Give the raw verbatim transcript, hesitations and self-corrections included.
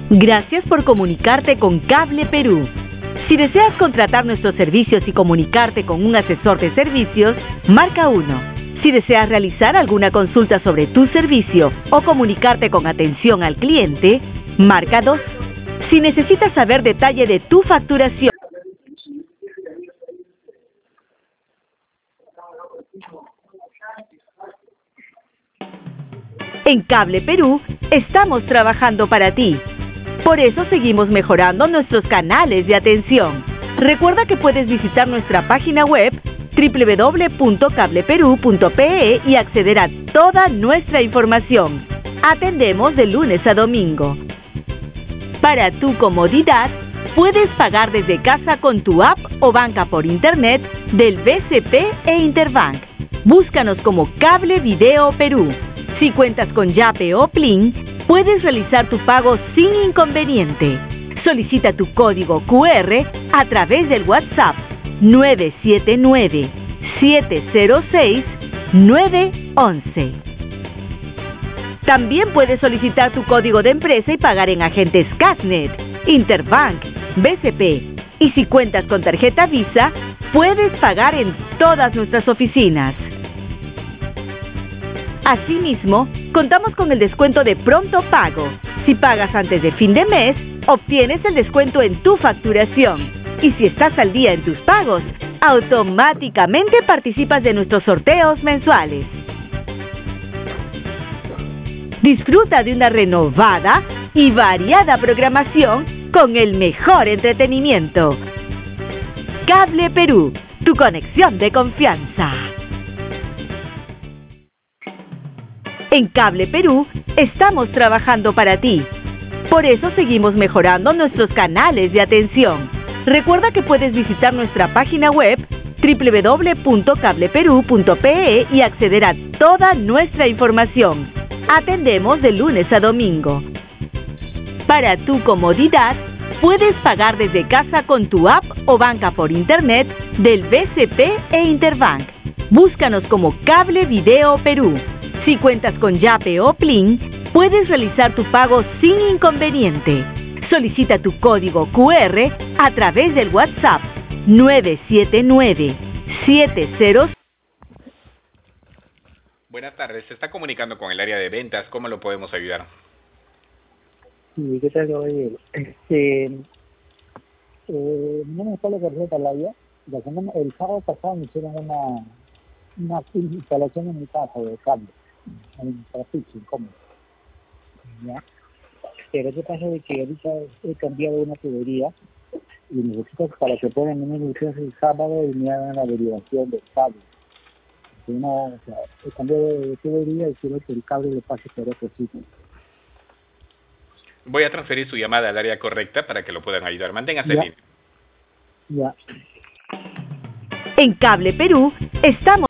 Gracias por comunicarte con Cable Perú. Si deseas contratar nuestros servicios y comunicarte con un asesor de servicios, marca uno. Si deseas realizar alguna consulta sobre tu servicio o comunicarte con atención al cliente, marca dos. Si necesitas saber detalle de tu facturación, en Cable Perú estamos trabajando para ti. Por eso seguimos mejorando nuestros canales de atención. Recuerda que puedes visitar nuestra página web doble u doble u doble u punto cable perú punto pe e y acceder a toda nuestra información. Atendemos de lunes a domingo. Para tu comodidad, puedes pagar desde casa con tu app o banca por internet del B C P e Interbank. Búscanos como Cable Video Perú. Si cuentas con Yape o Plin, puedes realizar tu pago sin inconveniente. Solicita tu código cu erre a través del WhatsApp nueve siete nueve, siete cero seis, nueve once. También puedes solicitar tu código de empresa y pagar en agentes Casnet, Interbank, B C P. Y si cuentas con tarjeta Visa, puedes pagar en todas nuestras oficinas. Asimismo, contamos con el descuento de pronto pago. Si pagas antes de fin de mes, obtienes el descuento en tu facturación. Y si estás al día en tus pagos, automáticamente participas de nuestros sorteos mensuales. Disfruta de una renovada y variada programación con el mejor entretenimiento. Cable Perú, tu conexión de confianza. En Cable Perú estamos trabajando para ti. Por eso seguimos mejorando nuestros canales de atención. Recuerda que puedes visitar nuestra página web doble u doble u doble u punto cable perú punto pe e y acceder a toda nuestra información. Atendemos de lunes a domingo. Para tu comodidad, puedes pagar desde casa con tu app o banca por internet del B C P e Interbank. Búscanos como Cable Video Perú. Si cuentas con Yape o Plin, puedes realizar tu pago sin inconveniente. Solicita tu código cu erre a través del WhatsApp nueve siete nueve, siete cero. Buenas tardes, se está comunicando con el área de ventas, ¿cómo lo podemos ayudar? Sí, ¿qué tal, caballero? Este, eh, mi nombre es Pablo García Talaya. La semana, el sábado pasado me hicieron una, una instalación en mi casa de cambio, en Trafici, ¿cómo? ¿Ya? Pero qué pasa de que ahorita he cambiado una tubería y necesito para que puedan venir ustedes el sábado y me hagan la derivación del cable. No, o sea, he cambiado de tubería y quiero que el cable le pase por otro sitio. Voy a transferir su llamada al área correcta para que lo puedan ayudar. Manténgase en línea. Ya. En Cable Perú estamos